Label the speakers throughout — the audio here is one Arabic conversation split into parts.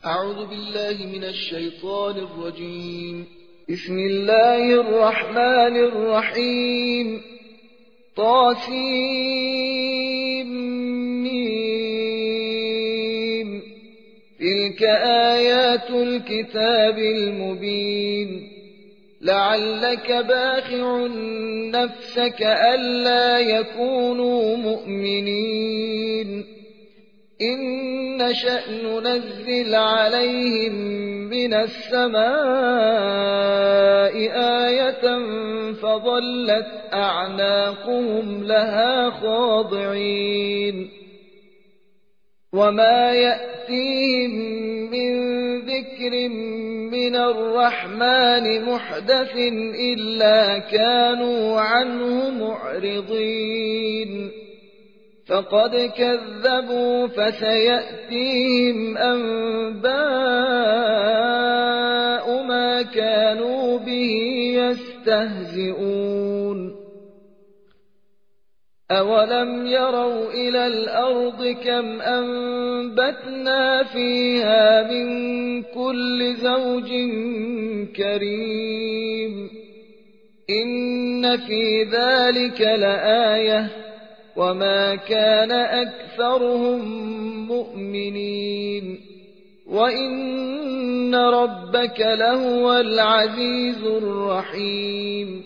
Speaker 1: أعوذ بالله من الشيطان الرجيم. بسم الله الرحمن الرحيم. طاسيم. تلك آيات الكتاب المبين. لعلك باخع نفسك ألا يكونوا مؤمنين إن نشأ ننزل عليهم من السماء آية فظلت أعناقهم لها خاضعين وما يأتيهم من ذكر من الرحمن محدث إلا كانوا عنه معرضين فقد كذبوا فسيأتيهم أنباء ما كانوا به يستهزئون أولم يروا إلى الأرض كم أنبتنا فيها من كل زوج كريم إن في ذلك لآية وما كان أكثرهم مؤمنين وإن ربك لهو العزيز الرحيم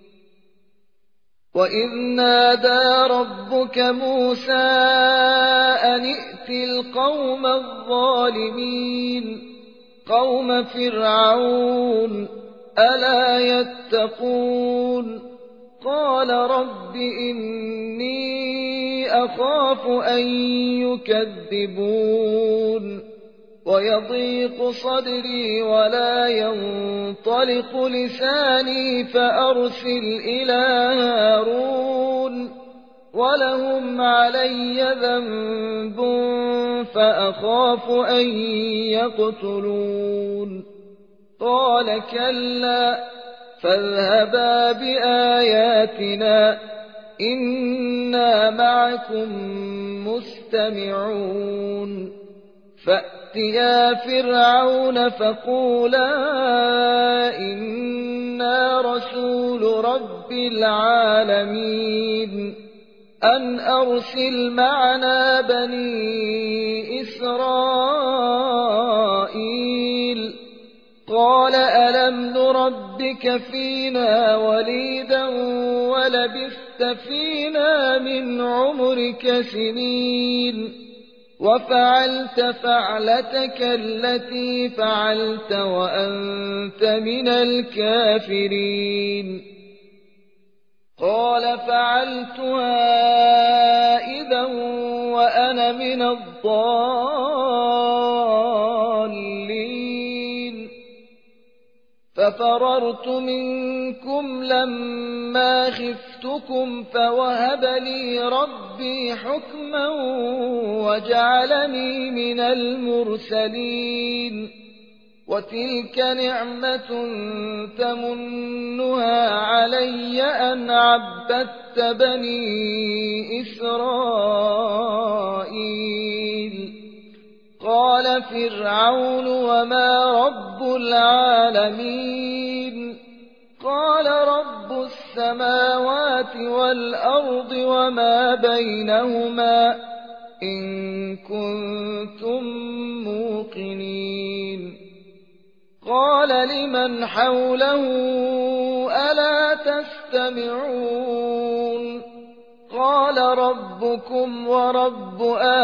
Speaker 1: وإذ نادى ربك موسى أن ائت القوم الظالمين قوم فرعون ألا يتقون قال رب إني أخاف أن يكذبون ويضيق صدري ولا ينطلق لساني فأرسل إلى هارون ولهم علي ذنب فأخاف أن يقتلون قال كلا فاذهبا بآياتنا إنا معكم مستمعون فأتيا فرعون فقولا إنا رسول رب العالمين أن أرسل معنا بني إسرائيل قال ألم نربك فينا وليدا ولبثت فينا من عمرك سنين وفعلت فعلتك التي فعلت وأنت من الكافرين قال فعلتها إذا وأنا من الضالين ففررت منكم لما خفتكم فوهب لي ربي حكما وجعلني من المرسلين وتلك نعمة تمنها علي أن عبدت بني إسرائيل قال فرعون وما رب العالمين قال رب السماوات والأرض وما بينهما إن كنتم موقنين قال لمن حوله ألا تستمعون قال ربكم ورب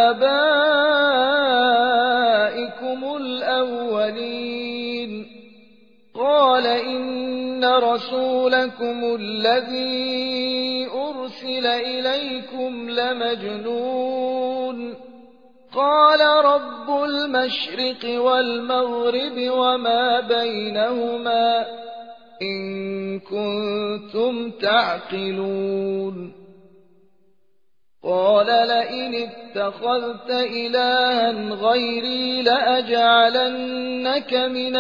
Speaker 1: آبائكم الأولين قال إن رسولكم الذي أرسل إليكم لمجنون قال رب المشرق والمغرب وما بينهما إن كنتم تعقلون قال لئن اتخذت إلها غيري لأجعلنك من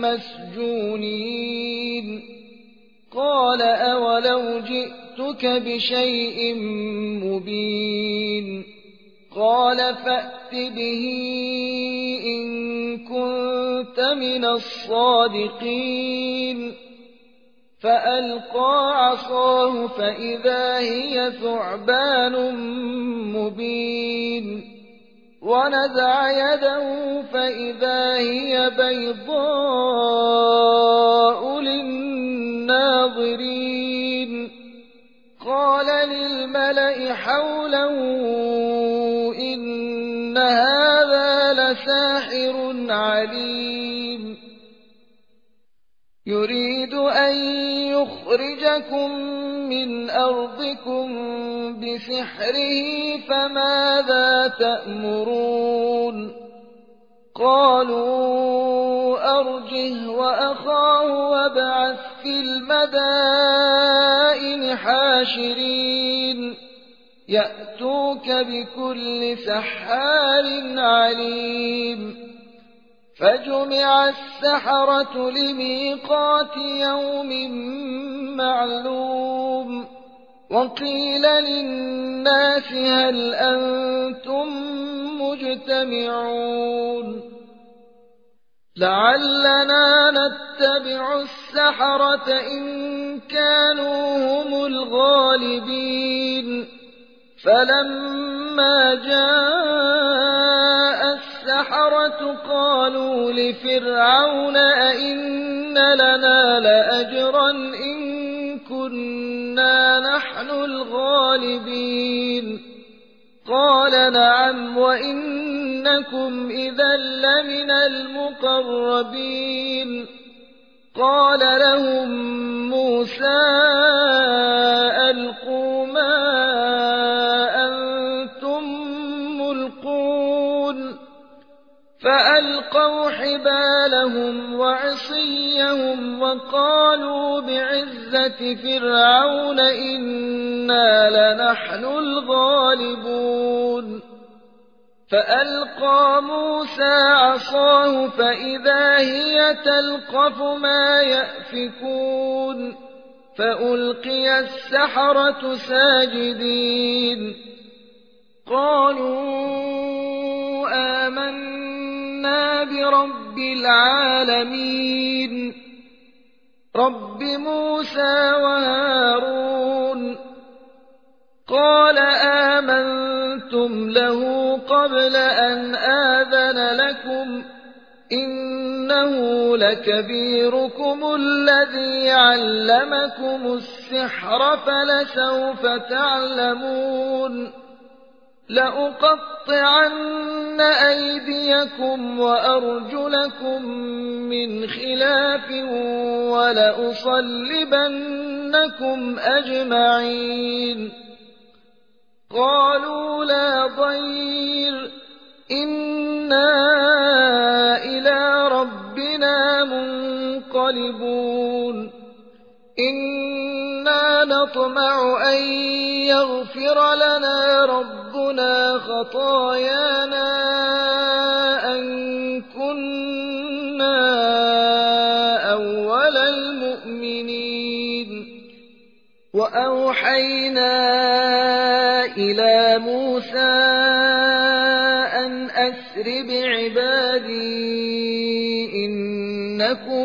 Speaker 1: المسجونين قال أولو جئتك بشيء مبين قال فأت به إن كنت من الصادقين فألقى عصاه فإذا هي ثعبان مبين ونزع يده فإذا هي بيضاء للناظرين قال للملأ حوله إن هذا لساحر عليم يريد أن يخرجكم من أرضكم بسحره فماذا تأمرون قالوا أرجه وأخاه وابعث في المدائن حاشرين يأتوك بكل سحار عليم فجمع السحرة لميقات يوم معلوم وقيل للناس هل أنتم مجتمعون لعلنا نتبع السحرة إن كانوا هم الغالبين فلما جاء السحرة قالوا لفرعون أئن لنا لأجرا إن كنا نحن الغالبين قال نعم وإنكم إذا لمن المقربين قال لهم موسى ألقوا ما أنتم ملقون فألقوا حبالهم وعصيهم وقالوا بعزة فرعون إنا لنحن الغالبون فألقى موسى عصاه فإذا هي تلقف ما يأفكون فألقي السحرة ساجدين قالوا آمنا برب العالمين رب موسى وهارون قال آمنتم له قبل أن آذن لكم إنه لكبيركم الذي علمكم السحر فلسوف تعلمون لأقطعن أيديكم وأرجلكم من خلاف ولأصلبنكم أجمعين قالوا لا ضير إنا إلى ربنا منقلبون إنا نطمع أن يغفر لنا ربنا خطايانا أن كنا أول المؤمنين وأوحينا إلى موسى أن أسر بعبادي إنكم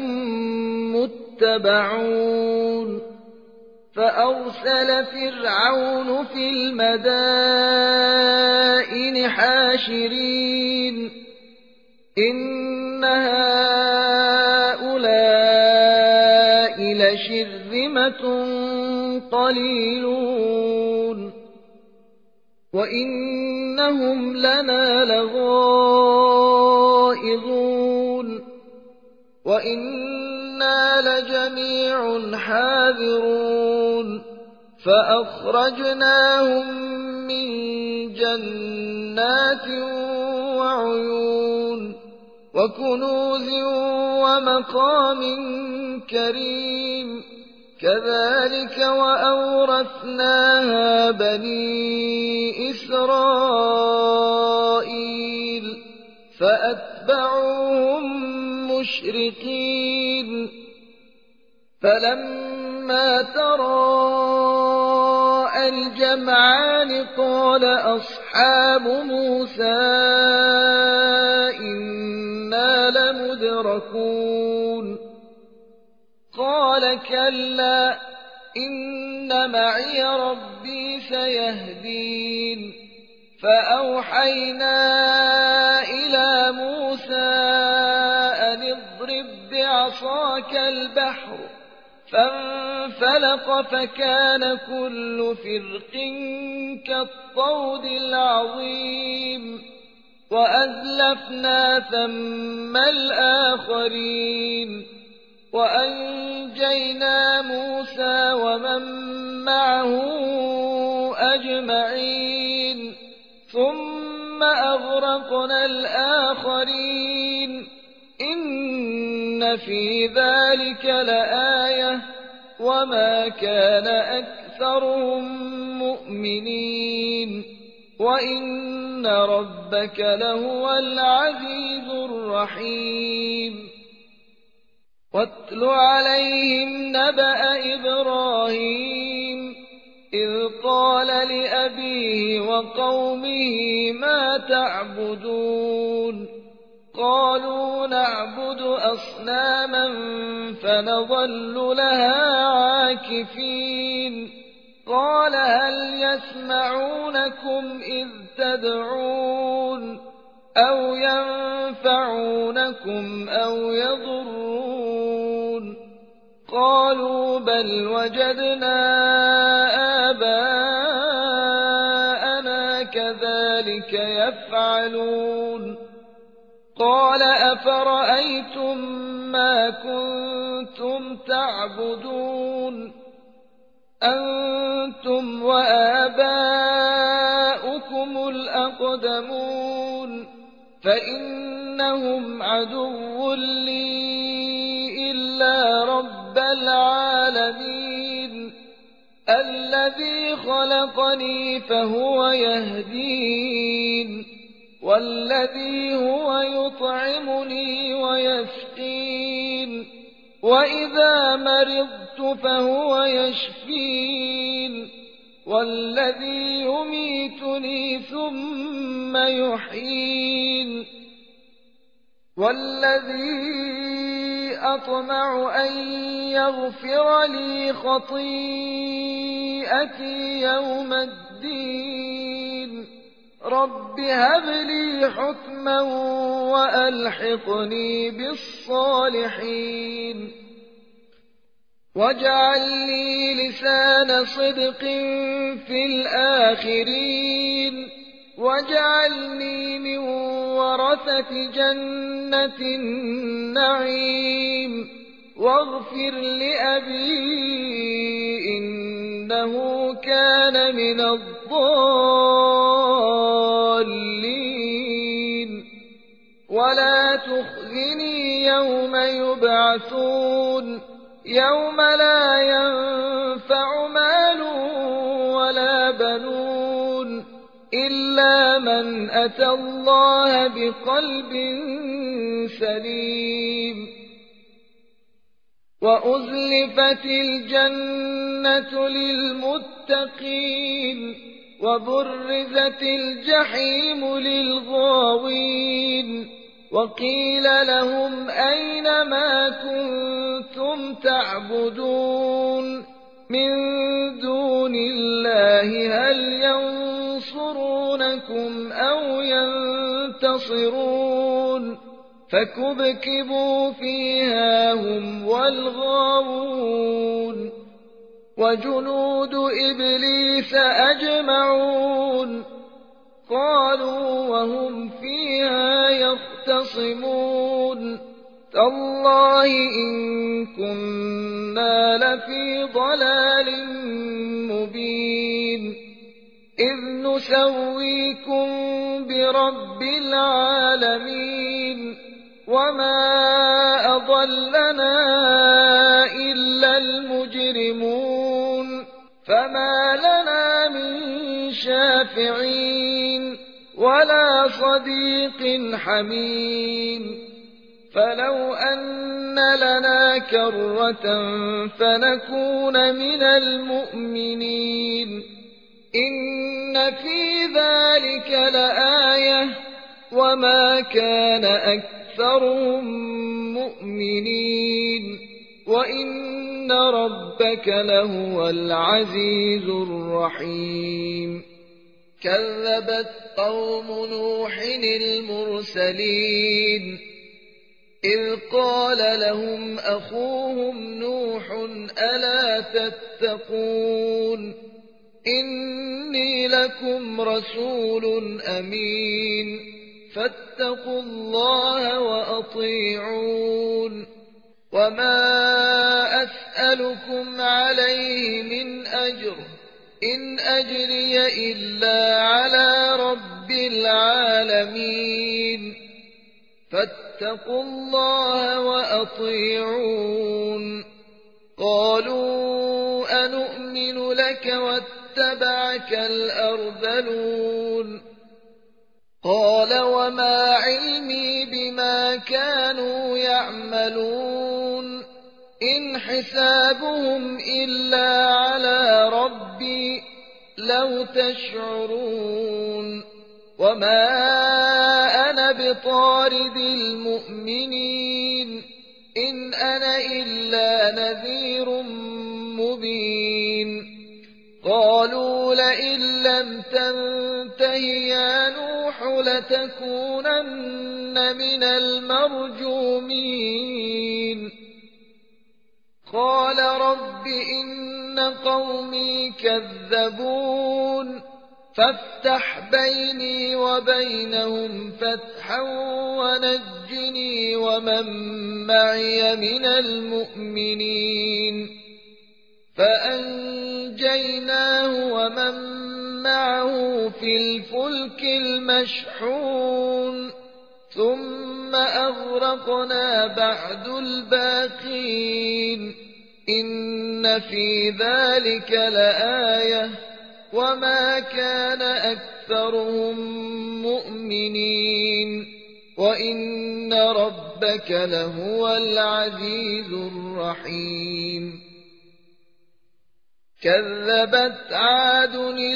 Speaker 1: متبعون فأرسل فرعون في المدائن حاشرين إن هؤلاء لشرذمة قليلون وإنهم لنا لغائظون وإنا لجميع حاذرون فأخرجناهم من جنات وعيون وكنوز ومقام كريم كذلك وأورثناها بني إسرائيل فأتبعوهم مشرقين فلما تراءى الجمعان قال أصحاب أصحاب موسى إنا لمدركون قال كلا إن معي ربي سيهدين فأوحينا إلى موسى أن اضرب بعصاك البحر فانفلق فكان كل فرق كالطود العظيم وأزلفنا ثم الآخرين وأنجينا موسى ومن معه أجمعين ثم أغرقنا الآخرين إن في ذلك لآية وما كان أكثرهم مؤمنين وإن ربك لهو العزيز الرحيم واتل عليهم نبأ إبراهيم إذ قال لأبيه وقومه ما تعبدون قالوا نعبد أصناما فنظل لها عاكفين قال هل يسمعونكم إذ تدعون أو ينفعونكم أو يضرون قالوا بل وجدنا آباءنا كذلك يفعلون قال أفرأيتم ما كنتم تعبدون أنتم وآباؤكم الأقدمون فإنهم عدو لي إلا رب العالمين الذي خلقني فهو يهدين والذي هو يطعمني ويسقين وإذا مرضت فهو يشفين والذي يميتني ثم يحيين والذي أطمع أن يغفر لي خطيئتي يوم الدين رب هب لي حكما وألحقني بالصالحين واجعل لي لسان صدق في الآخرين واجعلني من ورثة جنة النعيم واغفر لأبي إنه كان من الضالين ولا تخزني يوم يبعثون يوم لا ينفع مال ولا بنون إلا من أتى الله بقلب سليم وأزلفت الجنة للمتقين وبرزت الجحيم للغاوين وقيل لهم أين ما كنتم تعبدون من دون الله هل ينصرونكم أو ينتصرون فكبكبوا فيها هم والغاوون وجنود إبليس أجمعون قالوا وهم فيها يختصمون تالله إن كنا لفي ضلال مبين إذ نسويكم برب العالمين وما أضلنا إلا المجرمون فما لنا من شافعين ولا صديق حميم فلو أن لنا كرة فنكون من المؤمنين إن في ذلك لآية وما كان أكثرهم مؤمنين وإن ربك لهو العزيز الرحيم كذبت قوم نوح المرسلين إذ قال لهم أخوهم نوح ألا تتقون إني لكم رسول أمين فاتقوا الله وأطيعون وما أسألكم عليه من أجر إن أجري إلا على رب العالمين فاتقوا الله وأطيعون قالوا أنؤمن لك واتبعك الأرذلون قال وما علمي بما كانوا يعملون إن حسابهم إلا على ربي لو تشعرون وما أنا بطارد المؤمنين إن أنا إلا نذير مبين قالوا لئن لم تنته يا نوح لتكونن من المرجومين قال رب إن قومي كذبون فافتح بيني وبينهم فتحا ونجني ومن معي من المؤمنين فأنجيناه ومن معه في الفلك المشحون ثم أغرقنا بعد الباقين إن في ذلك لآية وما كان أكثرهم مؤمنين وإن ربك لهو العزيز الرحيم كذبت عاد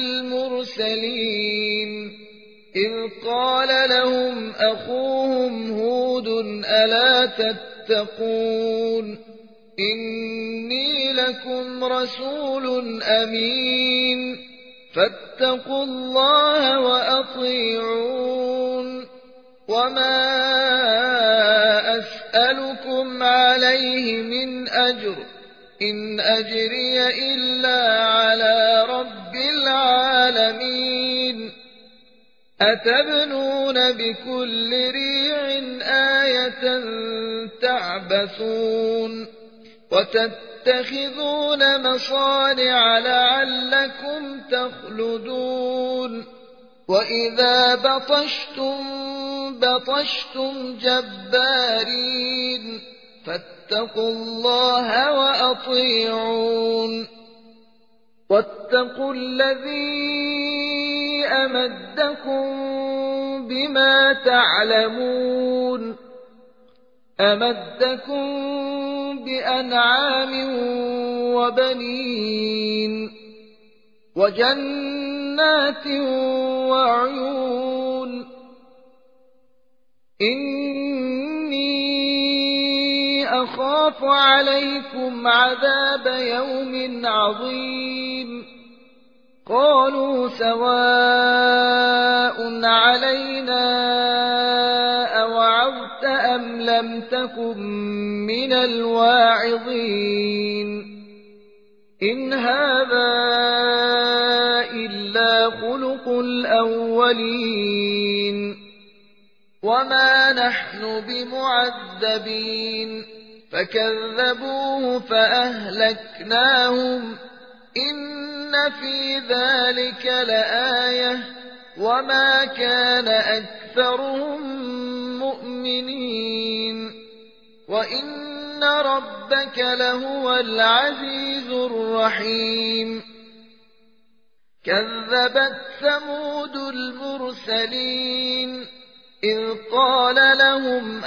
Speaker 1: المرسلين إذ قال لهم أخوهم هود ألا تتقون إني لكم رسول أمين فاتقوا الله وأطيعون وما أسألكم عليه من أجر إن أجري إلا على رب العالمين أتبنون بكل ريع آية تعبثون وتتخذون مصانع لعلكم تخلدون وإذا بطشتم جبارين فاتقوا الله وأطيعون واتقوا الذي أمدكم بما تعلمون أمدكم بأنعام وبنين وجنات وعيون إني أخاف عليكم عذاب يوم عظيم قالوا سواء علينا أوعظت أم لم تكن من الواعظين إن هذا إلا خلق الأولين وما نحن بمعذبين فكذبوه فأهلكناهم إن في ذلك لآية وما كان أكثرهم مؤمنين وإن ربك لهو العزيز الرحيم كذبت ثمود المرسلين إذ قال لهم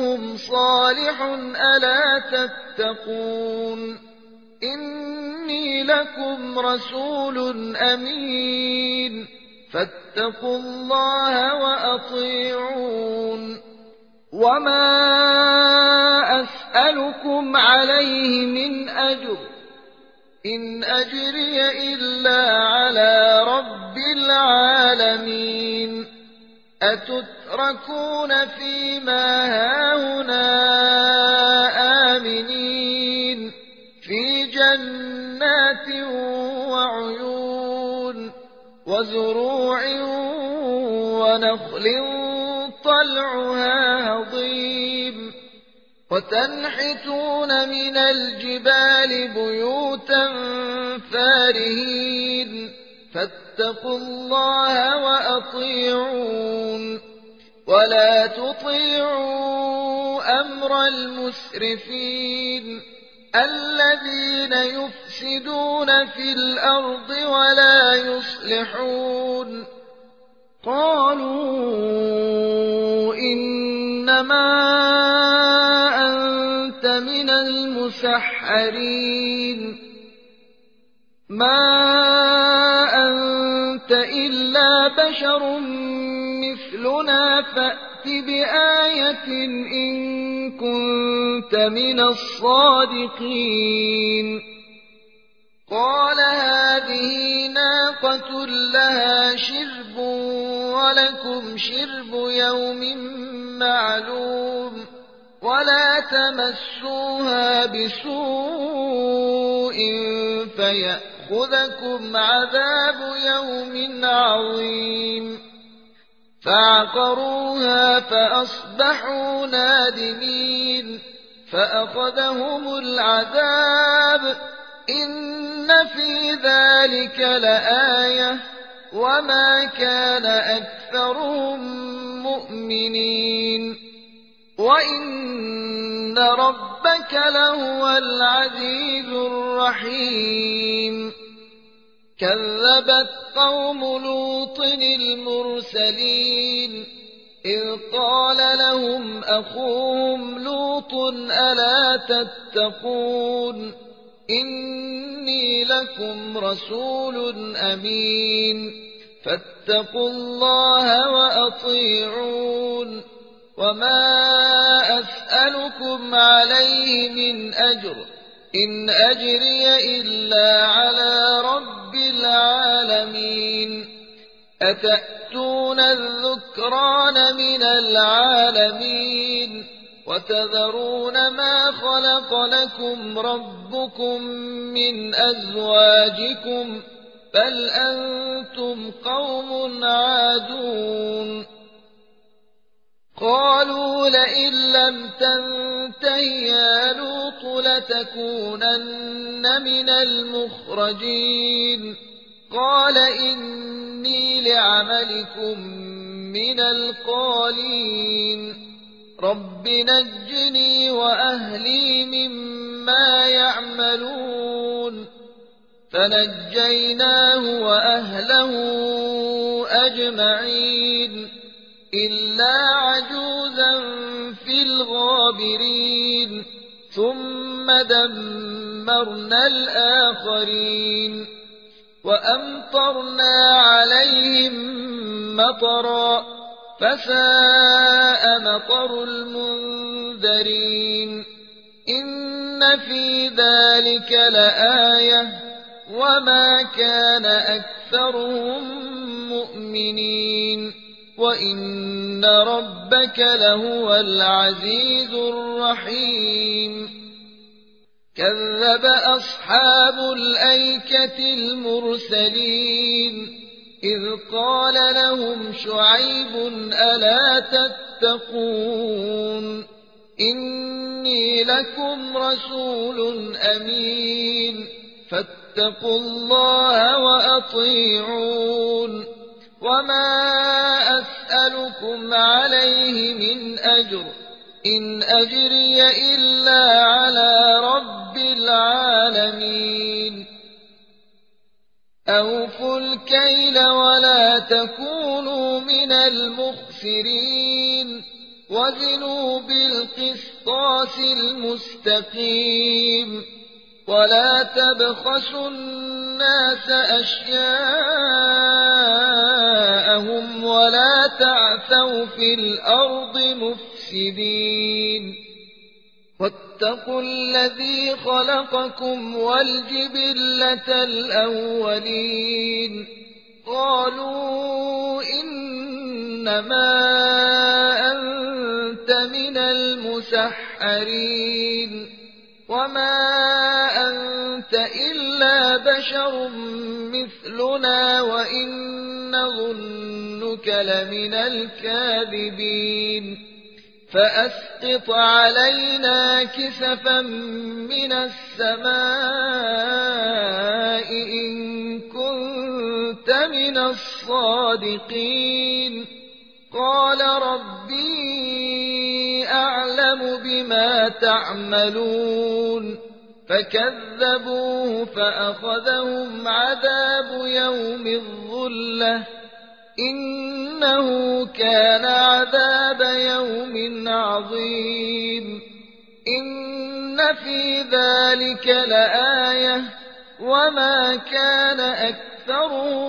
Speaker 1: أخوهم صالح ألا تتقون إني إني لكم رسول أمين فاتقوا الله وأطيعون وما أسألكم عليه من أجر إن أجري إلا على رب العالمين أتتركون فيما هاهنا آمنين في جنات وعيون وزروع ونخل طلعها هضيم وتنحتون من الجبال بيوتا فارهين فاتقوا الله وأطيعون ولا تطيعوا أمر المسرفين الذين يفسدون في الأرض ولا يصلحون قالوا إنما أنت من المسحرين ما أنت إلا بشر مثلنا فأت بآية إن كنت من الصادقين قال هذه ناقة لها شرب ولكم شرب يوم معلوم ولا تمسوها بسوء فيأخذكم عذاب يوم عظيم فعقروها فأصبحوا نادمين فأخذهم العذاب إن في ذلك لآية وما كان أكثرهم مؤمنين وإن ربك لهو العزيز الرحيم كذبت قوم لوط المرسلين إذ قال لهم أخوهم لوط ألا تتقون إني لكم رسول أمين فاتقوا الله وأطيعون وما أسألكم عليه من أجر إن أجري إلا على رب العالمين أتأتون الذكران من العالمين وتذرون ما خلق لكم ربكم من أزواجكم بل أنتم قوم عادون قالوا لئن لم تنته يا لوط لتكونن من المخرجين قال إني لعملكم من القالين رب نجني وأهلي مما يعملون فنجيناه وأهله أجمعين إلا عجوزا في الغابرين ثم دمرنا الآخرين وأمطرنا عليهم مطرا فساء مطر المنذرين إن في ذلك لآية وما كان أكثرهم مؤمنين وإن ربك لهو العزيز الرحيم كذب أصحاب الأيكة المرسلين إذ قال لهم شعيب ألا تتقون إني لكم رسول أمين فاتقوا الله وأطيعون وما أسألكم عليه من أجر إن أجري إلا على رب العالمين أوفوا الكيل ولا تكونوا من المخسرين وزنوا بالقسطاس المستقيم ولا تبخسوا الناس أشياءهم ولا تعثوا في الأرض مفسدين واتقوا الذي خلقكم والجبلة الأولين قالوا إنما أنت من المسحرين وما أنت إلا بشر مثلنا وإن نظنك لمن الكاذبين فأسقط علينا كسفا من السماء إن كنت من الصادقين قال ربي أعلم بما تعملون فكذبوه فأخذهم عذاب يوم الظلة إنه كان عذاب يوم عظيم إن في ذلك لآية وما كان أكثرهم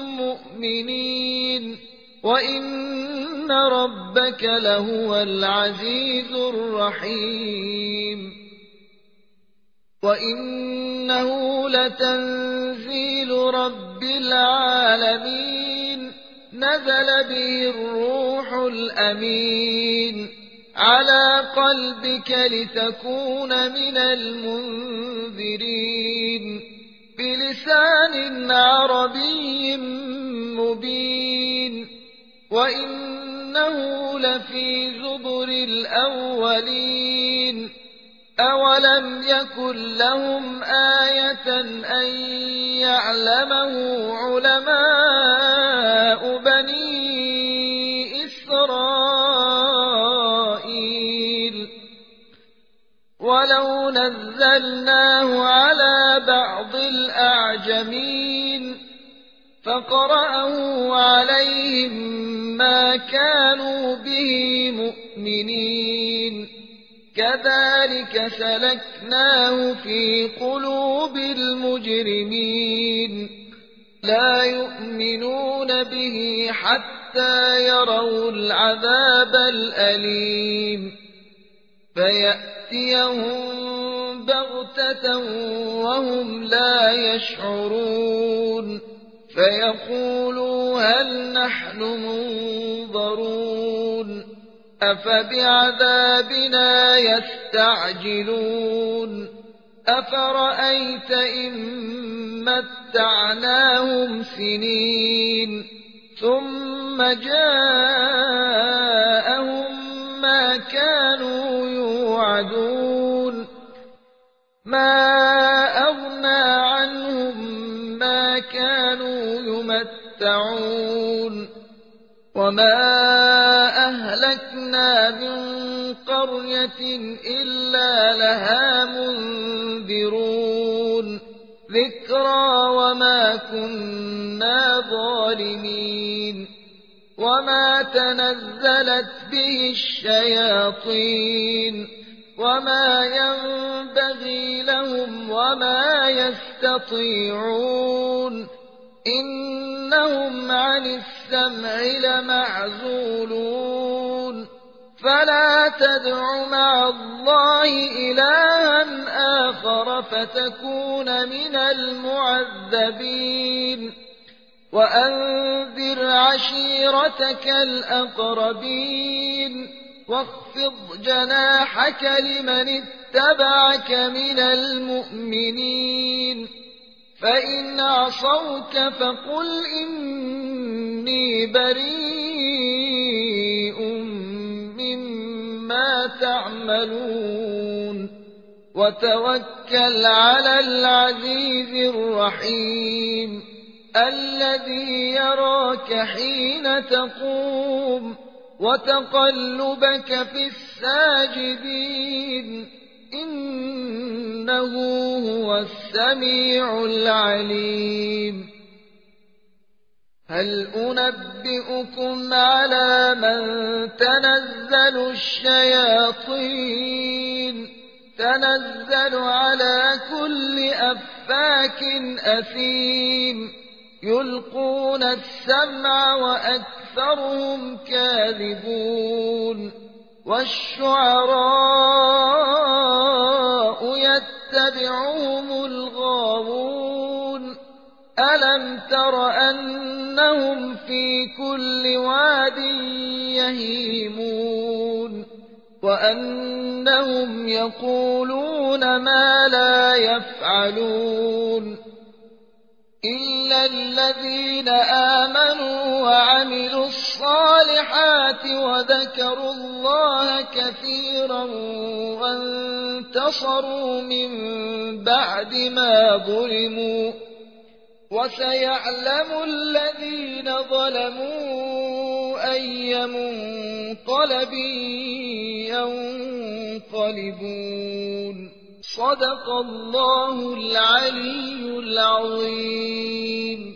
Speaker 1: مؤمنين وإن ربك لهو العزيز الرحيم وإنه لتنزيل رب العالمين نزل به الروح الأمين على قلبك لتكون من المنذرين بلسان عربي مبين وإنه لفي زبر الأولين أولم يكن لهم آية أن يعلمه علماء بني إسرائيل ولو نزلناه على بعض الأعجمين فقرأه عليهم ما كانوا به مؤمنين كذلك سلكناه في قلوب المجرمين لا يؤمنون به حتى يروا العذاب الأليم فيأتيهم بغتة وهم لا يشعرون فيقولوا هل نحن منظرون أفبعذابنا يستعجلون أفرأيت إن متعناهم سنين ثم جاءهم ما كانوا يوعدون ما أغنى عنهم ما كانوا يمتعون وما أهلكنا من قرية إلا لها منذرون ذكرى وما كنا ظالمين وما تنزلت به الشياطين وما ينبغي لهم وما يستطيعون إنهم عن السمع لمعزولون فلا تدع مع الله إلها آخر فتكون من المعذبين وأنذر عشيرتك الأقربين واخفض جناحك لمن اتبعك من المؤمنين فإن عصوك فقل إني بريء مما تعملون وتوكل على العزيز الرحيم الذي يراك حين تقوم وتقلبك في الساجدين إنه هو السميع العليم هل أنبئكم على من تنزل الشياطين تنزل على كل أفاك أثيم يلقون السمع وأكثرهم كاذبون والشعراء يتبعهم الغاوون ألم تر أنهم في كل واد يهيمون وأنهم يقولون ما لا يفعلون إلا الذين آمنوا وعملوا الصالحات وذكروا الله كثيرا وانتصروا من بعد ما ظلموا وسيعلم الذين ظلموا أي منقلب ينقلبون صدق الله العلي العظيم.